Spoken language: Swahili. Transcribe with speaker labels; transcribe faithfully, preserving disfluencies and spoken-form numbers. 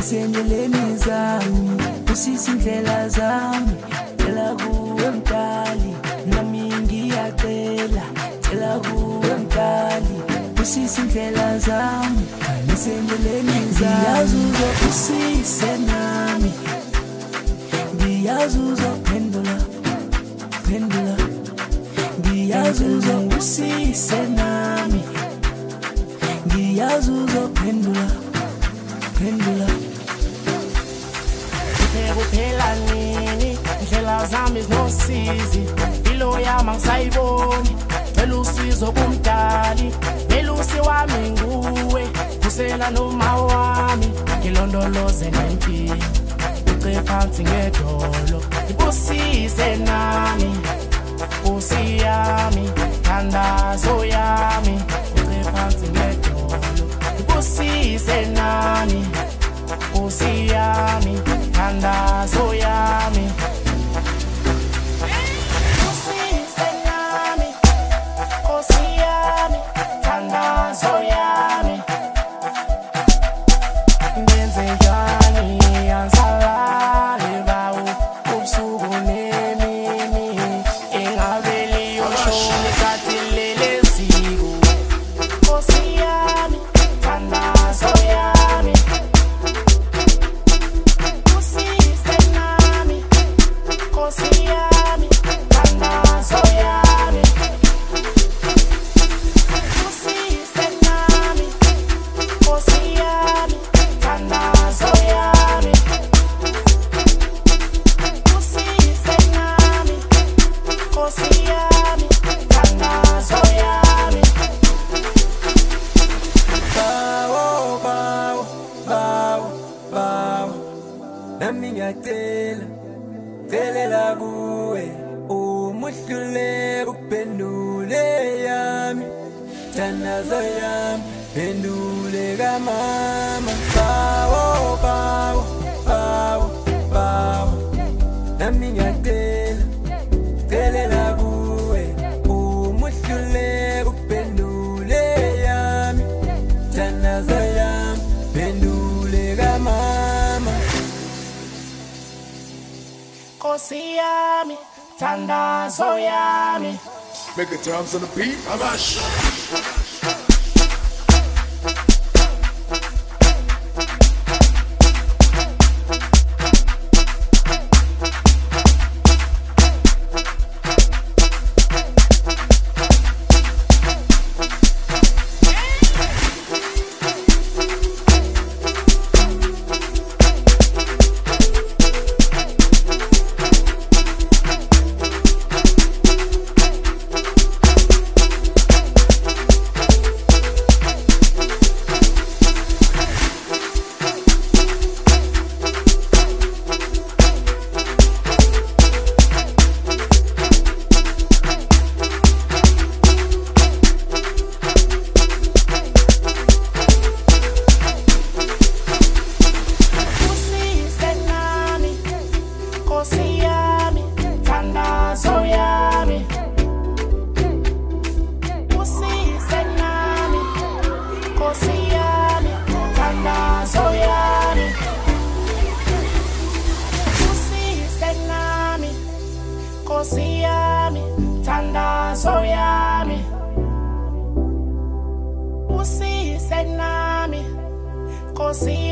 Speaker 1: Nisendleleni zami usisi indlela zami cela kuwe mdali nami ngiyacela cela kuwe mdali usisi indlela zami nisendleleni zami ngiyazi uzophisise nami ngiyazi uzophendula pendula ngiyazi uzophisise nami ngiyazi uzophendula pendula
Speaker 2: kuphela nini indlela zami zinosizi ilo yami angisayiboni cela usizo kumdali melusi wami nguwe kusela noma wami ngilondoloze nempilo uce phansi ngedolo ibusise nami usi yami thandazo yami uce phansi ngedolo ibusise nami usi yami thandazo yami usise nami usi yami thandazo yami ngenze njani yansalale bawo ubusuku nemini engabeli yoshoni kathi lele ziko usi yami thandazo yami
Speaker 1: nami ngiyacela celela kuwe umuhlule uphendule yami thandazo yami phendule kamama bawo bawo bawo bawo nami ngiyacela celela kuwe umuhlule uphendule yami thandazo yami phendule kamama
Speaker 2: Kosi yami, thandazo yami.
Speaker 3: Make the drums on the beat, Amash.
Speaker 2: Kosi yami, thandazo yami. Usise nami, Kosi